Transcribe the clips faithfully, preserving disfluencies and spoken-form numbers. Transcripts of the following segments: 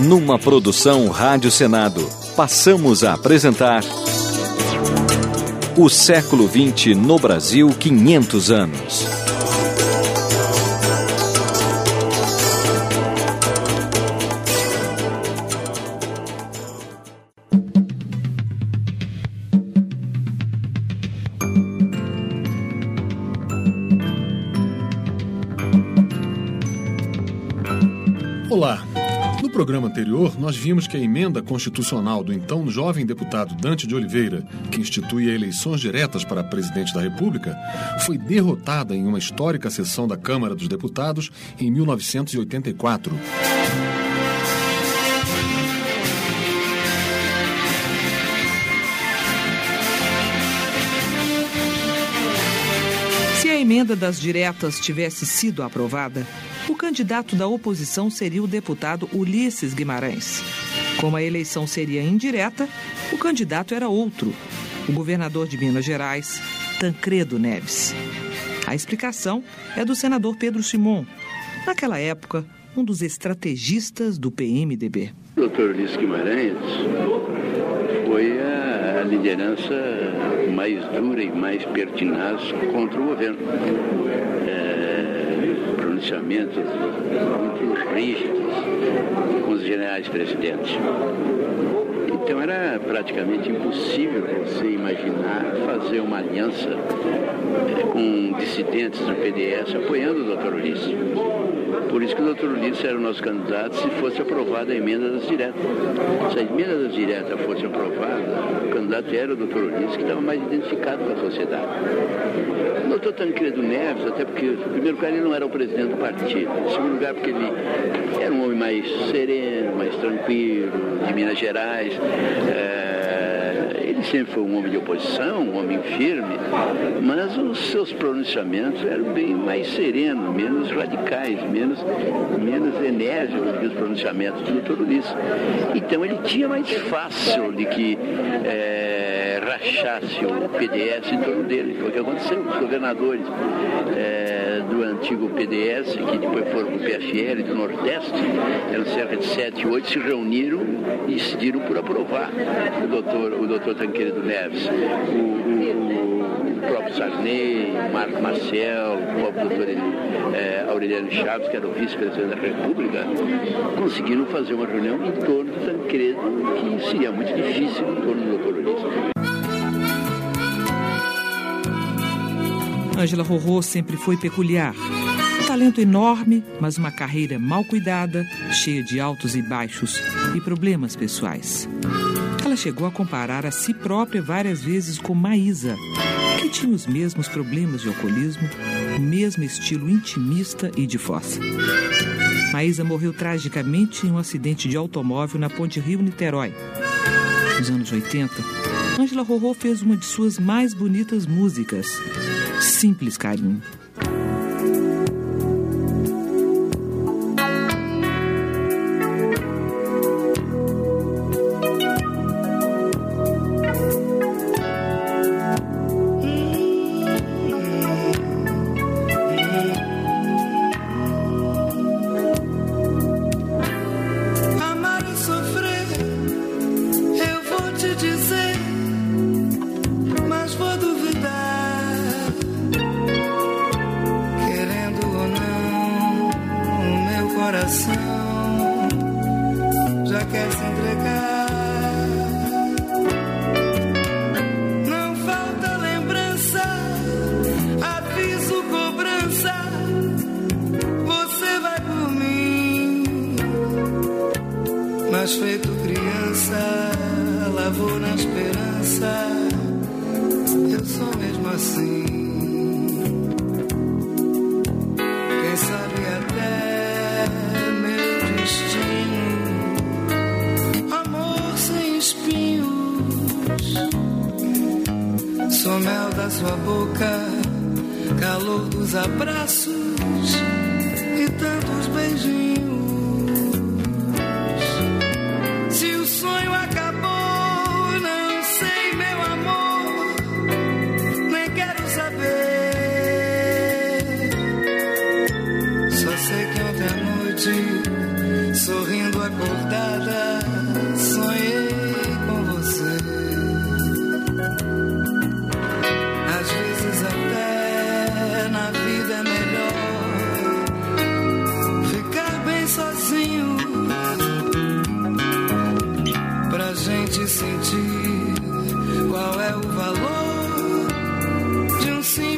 Numa produção Rádio Senado, passamos a apresentar O século vinte no Brasil, quinhentos anos. Olá! No programa anterior, nós vimos que a emenda constitucional do então jovem deputado Dante de Oliveira, que institui eleições diretas para presidente da República, foi derrotada em uma histórica sessão da Câmara dos Deputados em mil novecentos e oitenta e quatro. Se a emenda das diretas tivesse sido aprovada, o candidato da oposição seria o deputado Ulisses Guimarães. Como a eleição seria indireta, o candidato era outro, o governador de Minas Gerais, Tancredo Neves. A explicação é do senador Pedro Simon, naquela época, um dos estrategistas do P M D B. O doutor Ulisses Guimarães foi a liderança mais dura e mais pertinaz contra o governo. É... pronunciamentos muito rígidos com os generais presidentes. Então era praticamente impossível você imaginar fazer uma aliança é, com dissidentes do P D S apoiando o doutor Ulisses. Por isso que o doutor Ulisses era o nosso candidato se fosse aprovada a emenda das diretas. Se a emenda das diretas fosse aprovada, o candidato era o doutor Ulisses, que estava mais identificado com a sociedade. O doutor Tancredo Neves, até porque, em primeiro lugar, ele não era o presidente do partido. Em segundo lugar, porque ele era um homem mais sereno, mais tranquilo, de Minas Gerais. É, ele sempre foi um homem de oposição, um homem firme, mas os seus pronunciamentos eram bem mais serenos, menos radicais, menos, menos enérgicos que os pronunciamentos do doutor Ulisses. Então ele tinha mais fácil de que é, rachasse o P D S em torno dele. Foi o que aconteceu. Os governadores é, do antigo P D S, que depois foram para o P F L do Nordeste, eram cerca de sete, oito, se reuniram e decidiram por aprovar o doutor, o doutor Tancredo Neves. O, o, o próprio Sarney, o Marco Maciel, o próprio doutor é, Aureliano Chaves, que era o vice-presidente da República, conseguiram fazer uma reunião em torno do Tancredo, que seria muito difícil em torno do doutor Ulisses. Ângela Rorô sempre foi peculiar. Um talento enorme, mas uma carreira mal cuidada, cheia de altos e baixos e problemas pessoais. Ela chegou a comparar a si própria várias vezes com Maísa, que tinha os mesmos problemas de alcoolismo, o mesmo estilo intimista e de fossa. Maísa morreu tragicamente em um acidente de automóvel na Ponte Rio-Niterói. Nos anos oitenta, Ângela Rorô fez uma de suas mais bonitas músicas, Simples Carinho. Já quer se entregar. Não falta lembrança, aviso, cobrança. Você vai por mim, mas feito criança, lavou na esperança. Eu sou mesmo assim. Quem sabe até meu destino, amor sem espinhos. Sou mel da sua boca, calor dos abraços e tantos beijinhos. Se o sonho acabou, não sei, meu amor, nem quero saber. Só sei que ontem à noite, sorrindo acordado,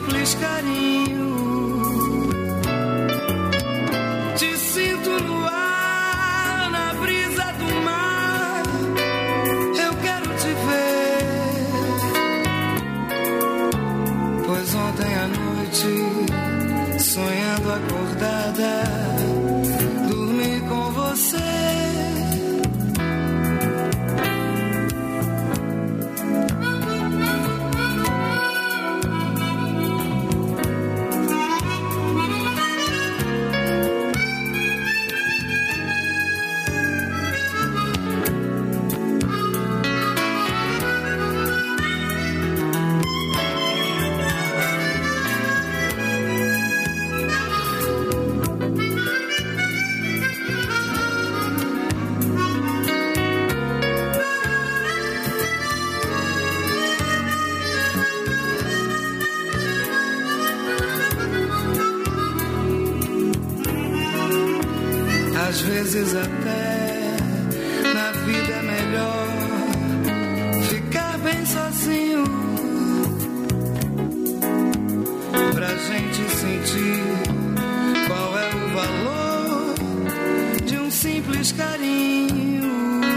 simples carinho. Te sinto no ar, na brisa do mar. Eu quero te ver, pois ontem à noite, sonhando acordada, dormi com você. Às vezes até na vida é melhor ficar bem sozinho, pra gente sentir qual é o valor de um simples carinho.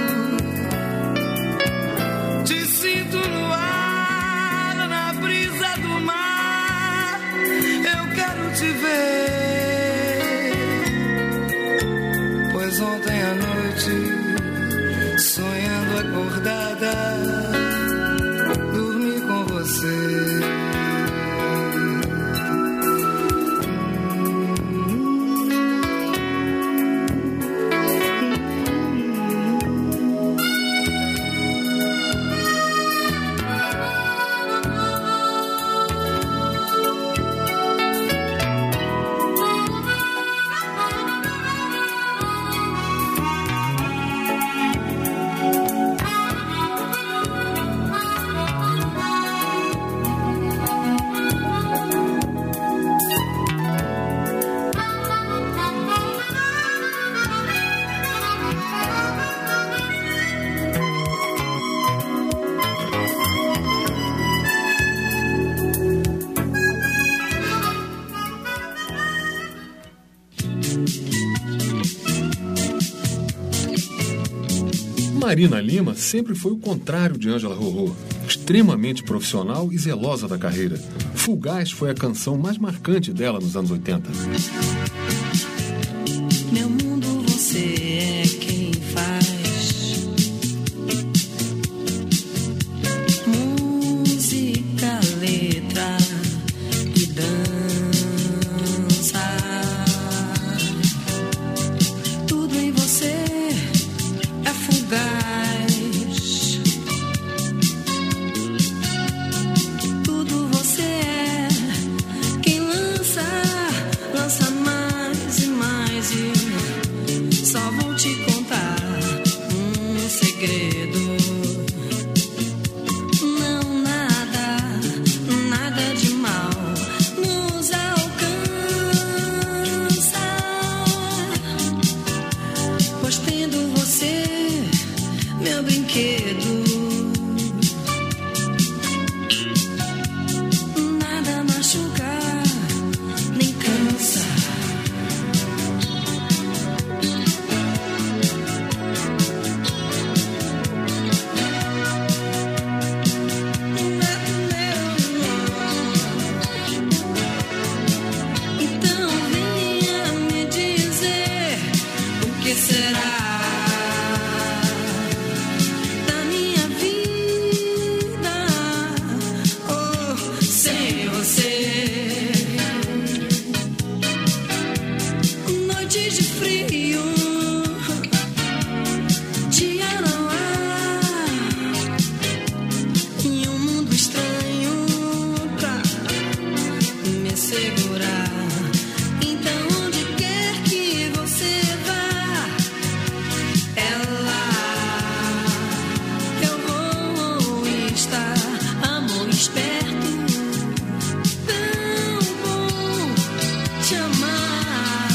Te sinto no ar, na brisa do mar. Eu quero te ver, ontem à noite, sonhando acordada, dormi com você. Marina Lima sempre foi o contrário de Ângela Rorô, extremamente profissional e zelosa da carreira. Fugaz foi a canção mais marcante dela nos anos oitenta. Meu mundo, você é quem faz. Música, letra e dança. Tudo em você é fugaz. Tudo você é quem lança, lança mais e mais. E só vou te contar um segredo. Não, nada, nada de mal nos alcança, pois tendo você, meu brinquedo, nada machuca, nem cansa. Então venha me dizer o que será da minha vida, oh, sem você. Noites de frio, dia não há, e um mundo estranho pra me segurar. Então onde quer que você vá, é lá eu vou estar. Amor esperto, tão bom te amar.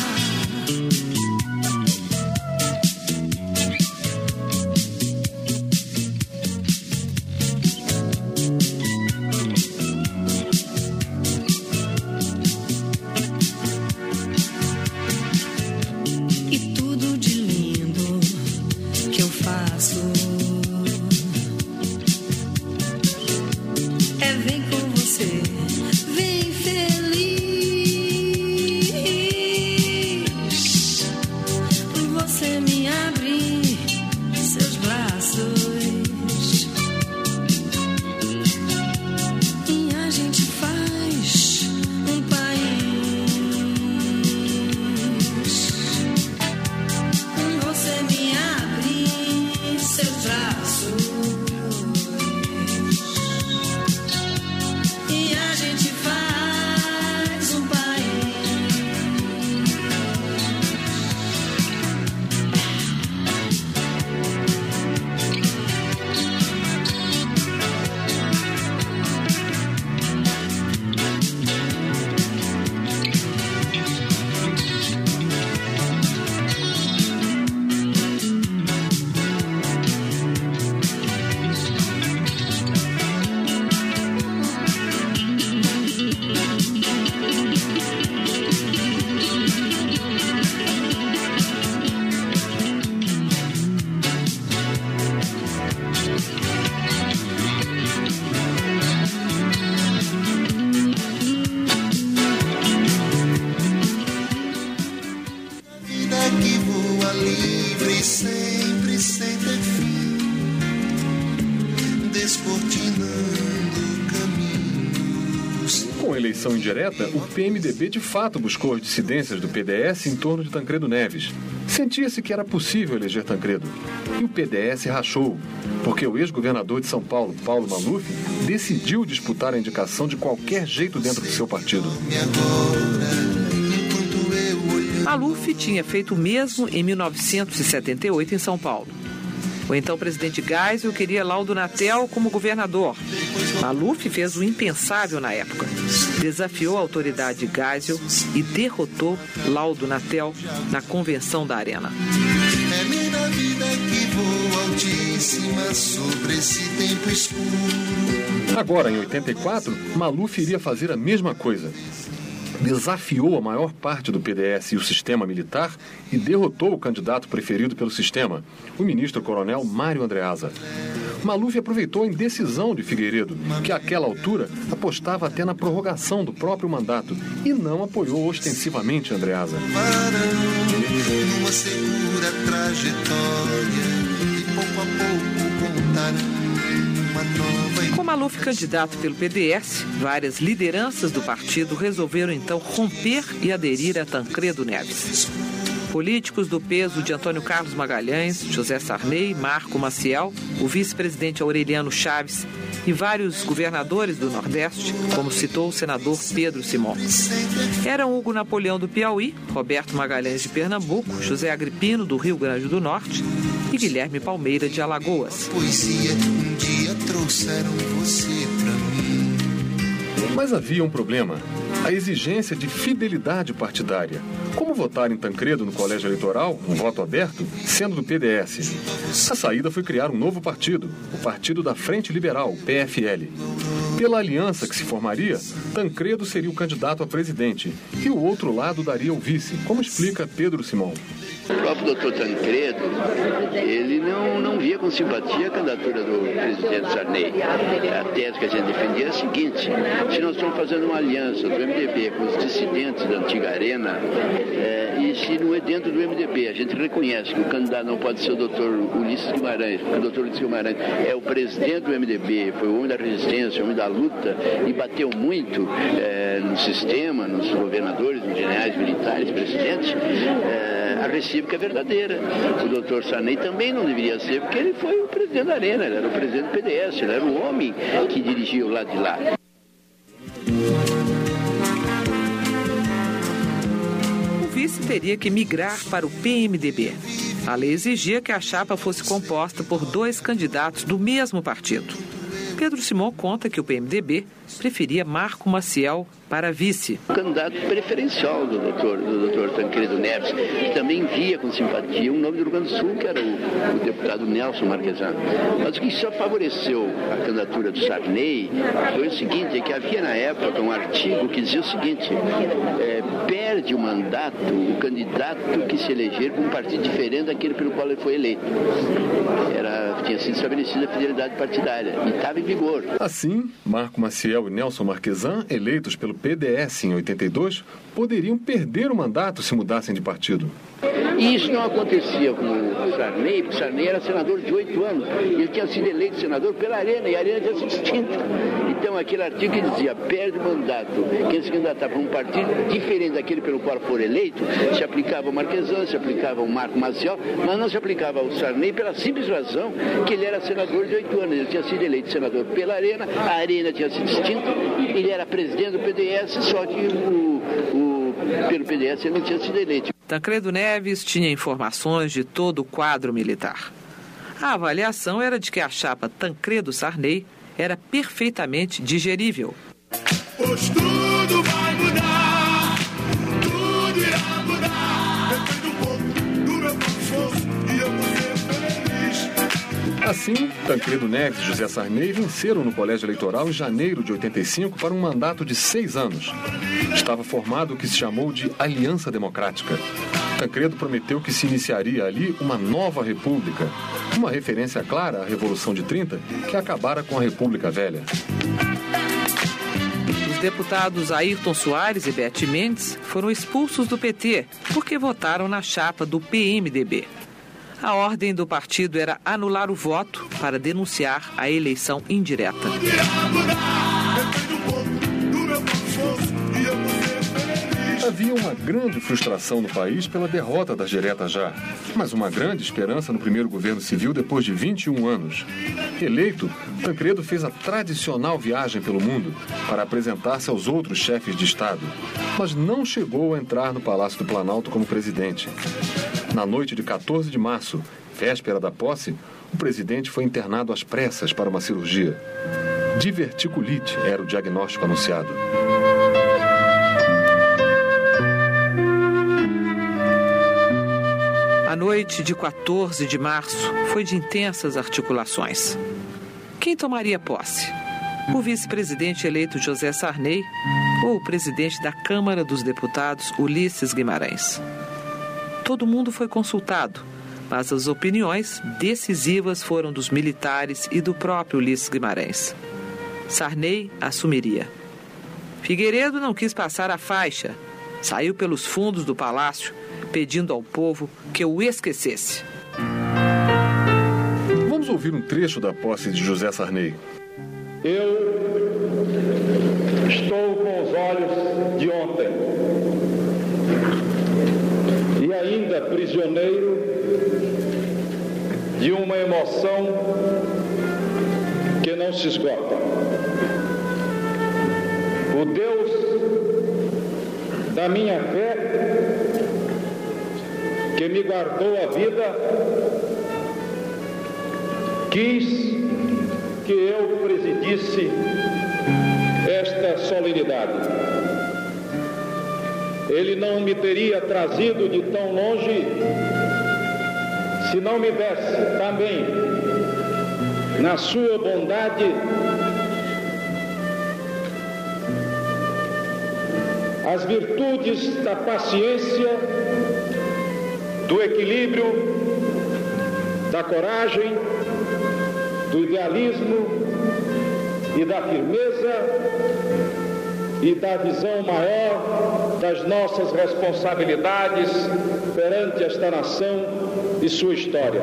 Com a eleição indireta, o P M D B de fato buscou as dissidências do P D S em torno de Tancredo Neves. Sentia-se que era possível eleger Tancredo. E o P D S rachou, porque o ex-governador de São Paulo, Paulo Maluf, decidiu disputar a indicação de qualquer jeito dentro do seu partido. Maluf tinha feito o mesmo em mil novecentos e setenta e oito em São Paulo. O então presidente Geisel queria Laudo Natel como governador. Maluf fez o impensável na época. Desafiou a autoridade Geisel e derrotou Laudo Natel na convenção da Arena. É minha vida que voa altíssima sobre esse tempo escuro. Agora, em oitenta e quatro, Maluf iria fazer a mesma coisa. Desafiou a maior parte do P D S e o sistema militar e derrotou o candidato preferido pelo sistema, o ministro-coronel Mário Andreasa. Maluf aproveitou a indecisão de Figueiredo, que àquela altura apostava até na prorrogação do próprio mandato e não apoiou ostensivamente Andreasa. Numa segura trajetória e pouco a pouco contarão. Com Maluf candidato pelo P D S, várias lideranças do partido resolveram então romper e aderir a Tancredo Neves. Políticos do peso de Antônio Carlos Magalhães, José Sarney, Marco Maciel, o vice-presidente Aureliano Chaves e vários governadores do Nordeste, como citou o senador Pedro Simão. Eram Hugo Napoleão do Piauí, Roberto Magalhães de Pernambuco, José Agripino do Rio Grande do Norte e Guilherme Palmeira de Alagoas. Poesia, um dia trouxeram você pra mim. Mas havia um problema, a exigência de fidelidade partidária. Como votar em Tancredo no colégio eleitoral, um voto aberto, sendo do P D S? A saída foi criar um novo partido, o Partido da Frente Liberal, o P F L. Pela aliança que se formaria, Tancredo seria o candidato a presidente e o outro lado daria o vice, como explica Pedro Simão. O próprio doutor Tancredo, ele não, não via com simpatia a candidatura do presidente Sarney. A tese que a gente defendia é a seguinte: se nós estamos fazendo uma aliança do M D B com os dissidentes da antiga Arena, é, e se não é dentro do M D B, a gente reconhece que o candidato não pode ser o doutor Ulisses Guimarães, porque o doutor Ulisses Guimarães é o presidente do M D B, foi o homem da resistência, o homem da luta, e bateu muito é, no sistema, nos governadores, nos generais militares, presidentes, é, a recíproca é verdadeira. O doutor Sarney também não deveria ser, porque ele foi o presidente da Arena, ele era o presidente do P D S, ele era o homem que dirigia o lado de lá. O vice teria que migrar para o P M D B. A lei exigia que a chapa fosse composta por dois candidatos do mesmo partido. Pedro Simão conta que o P M D B preferia Marco Maciel para vice. O candidato preferencial do doutor, do doutor Tancredo Neves, que também via com simpatia um nome do Rio Grande do Sul, que era o, o deputado Nelson Marquesan. Mas o que só favoreceu a candidatura do Sarney foi o seguinte, é que havia na época um artigo que dizia o seguinte: é, perde o mandato o candidato que se eleger por um partido diferente daquele pelo qual ele foi eleito. Era, tinha sido estabelecida a fidelidade partidária e estava em vigor. Assim, Marco Maciel e Nelson Marquesan, eleitos pelo P D S em oitenta e dois, poderiam perder o mandato se mudassem de partido. E isso não acontecia com o Sarney, porque o Sarney era senador de oito anos. E ele tinha sido eleito senador pela Arena, e a Arena tinha sido extinta. Então, aquele artigo que dizia, perde o mandato quem se candidatar para um partido diferente daquele pelo qual for eleito, se aplicava ao Marquesan, se aplicava ao Marco Maciel, mas não se aplicava ao Sarney pela simples razão que ele era senador de oito anos. Ele tinha sido eleito senador pela Arena, a Arena tinha sido extinta, ele era presidente do P D S, só que o, o, pelo P D S ele não tinha sido eleito. Tancredo Neves tinha informações de todo o quadro militar. A avaliação era de que a chapa Tancredo-Sarney era perfeitamente digerível. Pois tudo vai mudar, tudo irá mudar, depende um pouco do meu esforço e eu vou ser feliz. Assim, Tancredo Neves e José Sarney venceram no colégio eleitoral em janeiro de oitenta e cinco para um mandato de seis anos. Estava formado o que se chamou de Aliança Democrática. Tancredo prometeu que se iniciaria ali uma nova república, uma referência clara à Revolução de trinta, que acabara com a República Velha. Os deputados Ayrton Soares e Bete Mendes foram expulsos do P T porque votaram na chapa do P M D B. A ordem do partido era anular o voto para denunciar a eleição indireta. Tudo irá mudar, depende um pouco do meu esforço esforço e eu vou ser feliz. Havia uma grande frustração no país pela derrota das diretas já, mas uma grande esperança no primeiro governo civil depois de vinte e um anos. Eleito, Tancredo fez a tradicional viagem pelo mundo para apresentar-se aos outros chefes de Estado, mas não chegou a entrar no Palácio do Planalto como presidente. Na noite de quatorze de março, véspera da posse, o presidente foi internado às pressas para uma cirurgia. Diverticulite era o diagnóstico anunciado. A noite de quatorze de março foi de intensas articulações. Quem tomaria posse? O vice-presidente eleito José Sarney ou o presidente da Câmara dos Deputados Ulisses Guimarães? Todo mundo foi consultado, mas as opiniões decisivas foram dos militares e do próprio Ulisses Guimarães. Sarney assumiria. Figueiredo não quis passar a faixa. Saiu pelos fundos do palácio, pedindo ao povo que o esquecesse. Vamos ouvir um trecho da posse de José Sarney. Eu estou com os olhos de ontem e ainda prisioneiro de uma emoção que não se esgota. O Deus da minha fé, que me guardou a vida, quis que eu presidisse esta solenidade. Ele não me teria trazido de tão longe se não me desse também, na sua bondade, as virtudes da paciência, do equilíbrio, da coragem, do idealismo e da firmeza e da visão maior das nossas responsabilidades perante esta nação e sua história.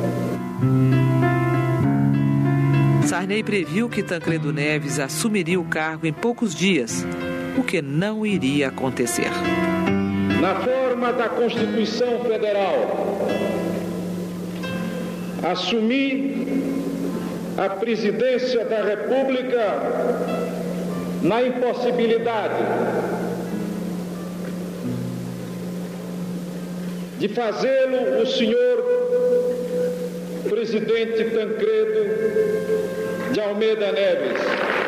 Sarney previu que Tancredo Neves assumiria o cargo em poucos dias, o que não iria acontecer. Na forma da Constituição Federal, assumi a presidência da República na impossibilidade de fazê-lo o senhor presidente Tancredo de Almeida Neves.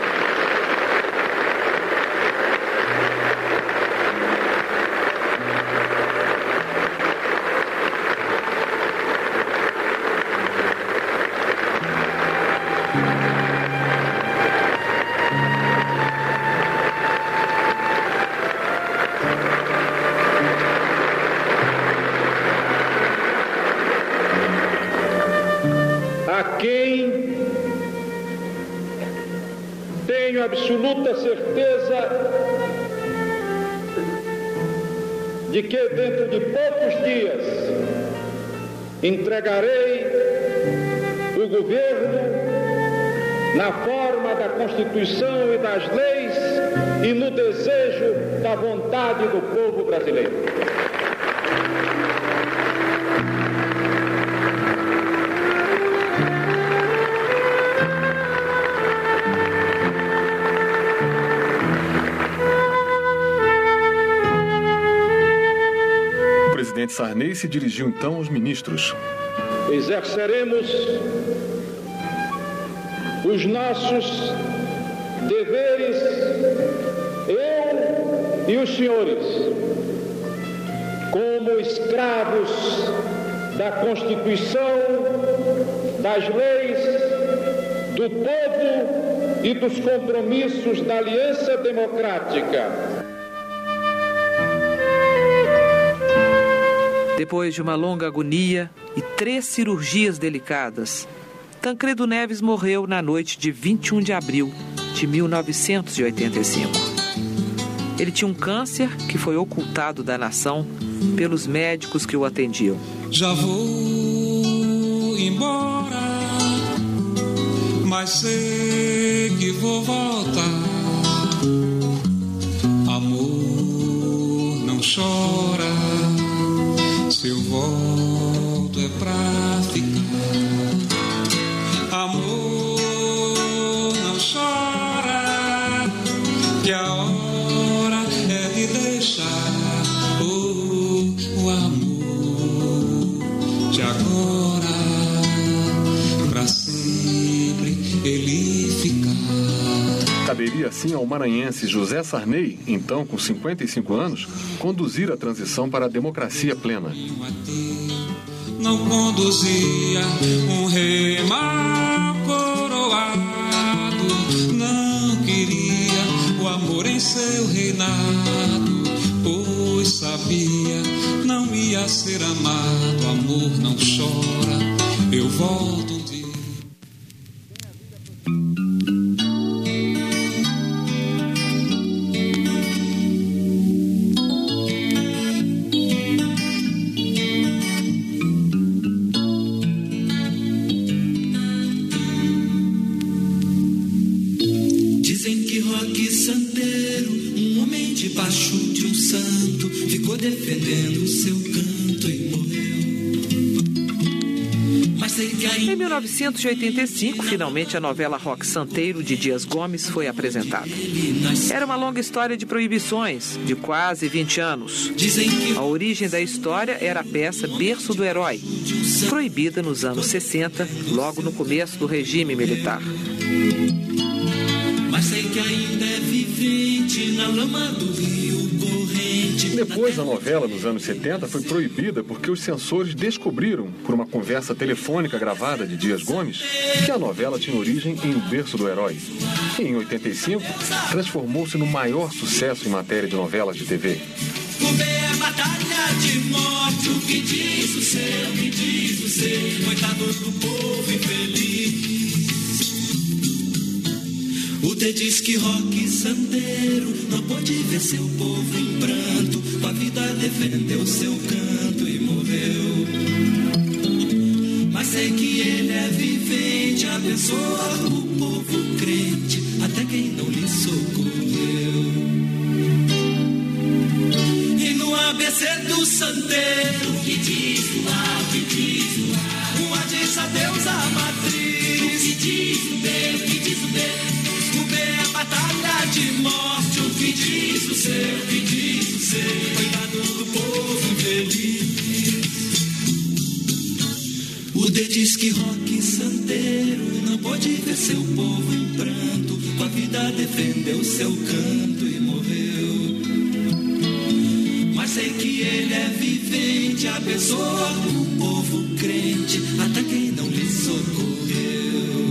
Quem tenho absoluta certeza de que dentro de poucos dias entregarei o governo na forma da Constituição e das leis e no desejo da vontade do povo brasileiro. O presidente Sarney se dirigiu então aos ministros. Exerceremos os nossos deveres, eu e os senhores, como escravos da Constituição, das leis, do povo e dos compromissos da Aliança Democrática. Depois de uma longa agonia e três cirurgias delicadas, Tancredo Neves morreu na noite de vinte e um de abril de mil novecentos e oitenta e cinco. Ele tinha um câncer que foi ocultado da nação pelos médicos que o atendiam. Já vou embora, mas sei que vou voltar. Caberia assim ao maranhense José Sarney, então com cinquenta e cinco anos, conduzir a transição para a democracia plena. Não conduzia um rei mal coroado, não queria o amor em seu reinado, pois sabia não ia ser amado. Amor não chora, eu volto um dia. Em mil novecentos e oitenta e cinco, finalmente a novela Roque Santeiro, de Dias Gomes, foi apresentada. Era uma longa história de proibições, de quase vinte anos. A origem da história era a peça Berço do Herói, proibida nos anos sessenta, logo no começo do regime militar. Mas sei que ainda é vivente na lama do rio corrente. Depois, a novela, nos anos setenta, foi proibida porque os censores descobriram, por uma conversa telefônica gravada de Dias Gomes, que a novela tinha origem em O Berço do Herói. E, em oitenta e cinco, transformou-se no maior sucesso em matéria de novelas de T V. Comer é batalha de morte, o que diz o seu, o que diz o seu, coitado do povo infeliz. O T diz que Roque Santeiro não pôde ver seu povo em pranto, com a vida defendeu seu canto e morreu. Mas sei que ele é vivente, abençoa o povo crente, até quem não lhe socorreu. E no A B C do Santeiro, o que diz o A, o que diz o A, um A diz a Deus a matriz, o que diz o B, o que diz o B. É batalha de morte, o que diz o seu, o que diz o seu, cuidado do povo infeliz. O D diz que Roque Santeiro não pôde ver seu povo em pranto, com a vida defendeu seu canto e morreu. Mas sei que ele é vivente, abençoa o povo crente, até quem não lhe socorreu.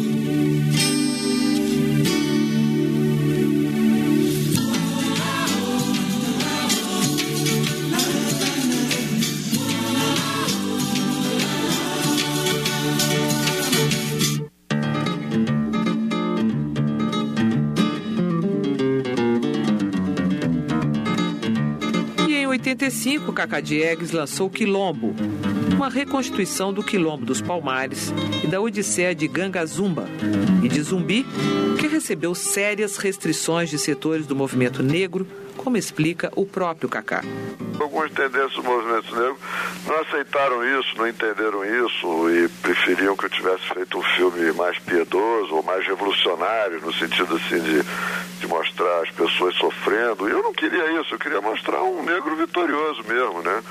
Em oitenta e cinco, Cacá Diegues lançou Quilombo, uma reconstituição do Quilombo dos Palmares e da Odisseia de Gangazumba e de Zumbi, que recebeu sérias restrições de setores do movimento negro, como explica o próprio Cacá. Algumas tendências do movimento negro não aceitaram isso, não entenderam isso e preferiam que eu tivesse feito um filme mais piedoso ou mais revolucionário, no sentido assim de, de mostrar as pessoas sofrendo. E eu não queria isso, eu queria mostrar um negro vitorioso mesmo, né?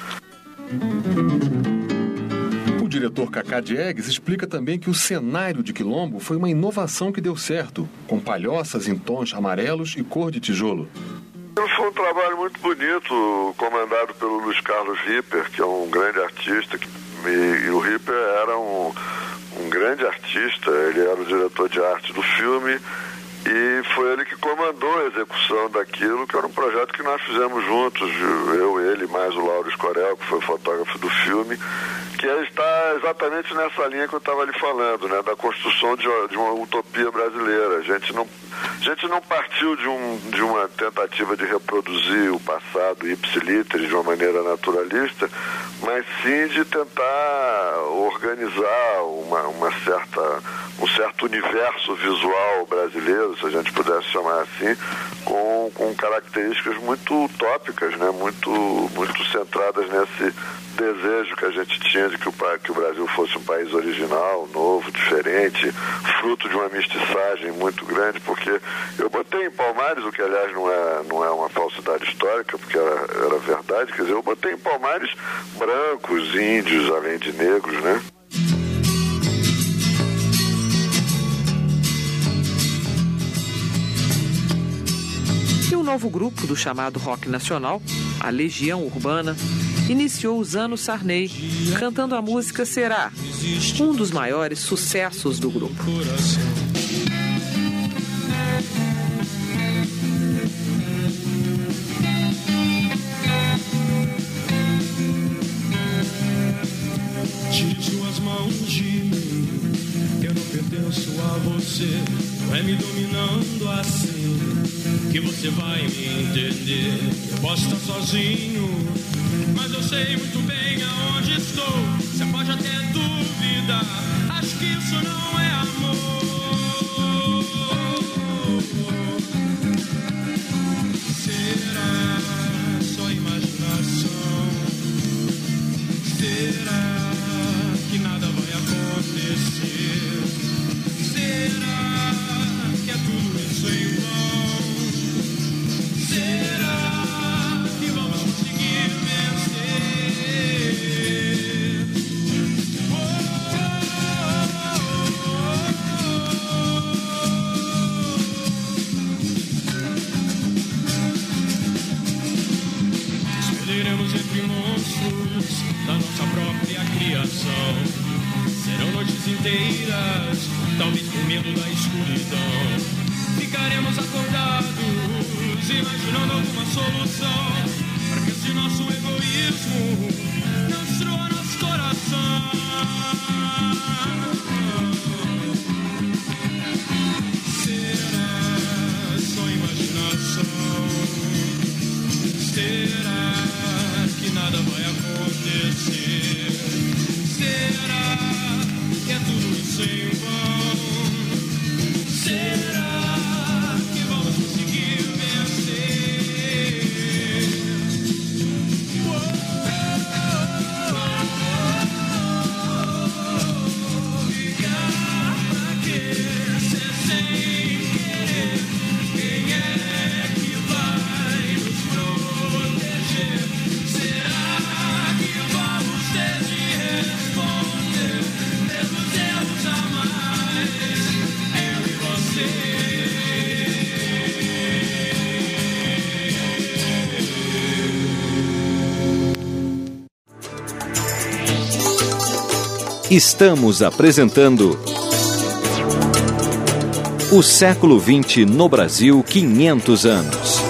O diretor Cacá Diegues explica também que o cenário de Quilombo foi uma inovação que deu certo, com palhoças em tons amarelos e cor de tijolo. Foi um trabalho muito bonito, comandado pelo Luiz Carlos Ripper, que é um grande artista, e, e o Ripper era um, um grande artista, ele era o diretor de arte do filme, e foi ele que comandou a execução daquilo, que era um projeto que nós fizemos juntos, eu, ele, mais o Lauro Escorel, que foi o fotógrafo do filme, que está exatamente nessa linha que eu estava lhe falando, né, da construção de, de uma utopia brasileira. A gente não, a gente não partiu de, um, de uma tentativa de reproduzir o passado ipsiliter de uma maneira naturalista, mas sim de tentar organizar uma, uma certa, um certo universo visual brasileiro, se a gente pudesse chamar assim, com, com características muito utópicas, né, muito, muito centradas nesse desejo que a gente tinha de que o, que o Brasil fosse um país original, novo, diferente, fruto de uma mestiçagem muito grande, porque eu botei em Palmares, o que aliás não é, não é uma falsidade histórica, porque era, era verdade, quer dizer, eu botei em Palmares brancos, índios, além de negros, né? novo grupo do chamado rock nacional, a Legião Urbana, iniciou os anos Sarney, cantando a música Será, um dos maiores sucessos do grupo. Tire suas mãos de mim, eu não pertenço a você. Não é me dominando assim que você vai me entender. Eu posso estar sozinho, mas eu sei muito bem aonde estou. Você pode até duvidar, acho que isso não é amor. Será só imaginação? Será que nada vai acontecer? Será que é tudo isso em vão? Será que vamos conseguir vencer? Oh, oh, oh. Esperemos entre monstros da nossa própria criação. Serão noites inteiras, talvez por medo da escuridão. Ficaremos acordados, imaginando alguma solução, para que esse nosso egoísmo não destrua nosso coração. Será só imaginação? Será que nada vai acontecer? Será que é tudo isso em vão? Será que vamos conseguir vencer? Oh, oh, oh, ligar pra quê? Ser sem querer. Quem é que vai nos proteger? Será que vamos ter de responder? Mesmo Deus jamais, eu e você. Estamos apresentando O Século vinte no Brasil, quinhentos anos.